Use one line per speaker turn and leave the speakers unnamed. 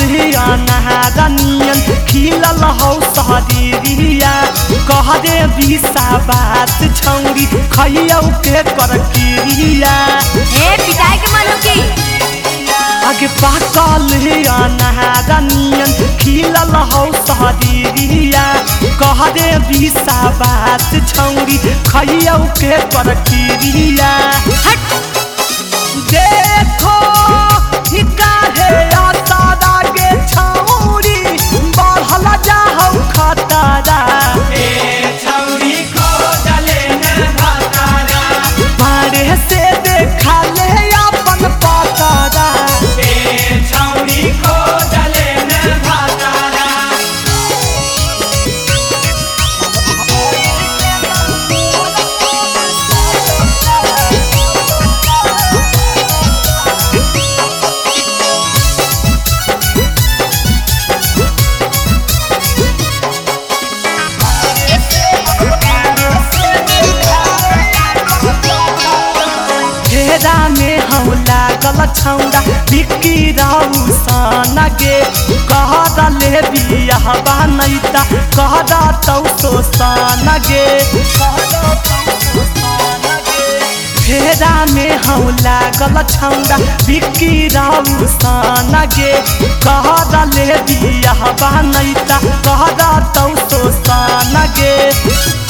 नहारनियन खिलल हौ शरीरिया कह दे विषाबात छौरी खैयौ के करकिरिया
ए पिटाई के मन हो की
आगे पाकल नहारनियन खिलल हौ शरीरिया कह दे विषाबात छौरी खैयौ के करकिरिया देखो काहे आसारा के छौरी बढ़ल जाहौ खतरा
ए छौरी खोजले न भतारा
बारे से देखा ले अपन पतरा
ए छौरी खोजले न भतारा
घेरा में हम लागल छौड़ा बिक्की रहू सन गे कह ले बियाह बनैता कह तौ सोसन गे घेरा में हम लागल छौड़ा बिक्की रहू सन गे कह ले बियाह बनैता कह तौ सोसन गे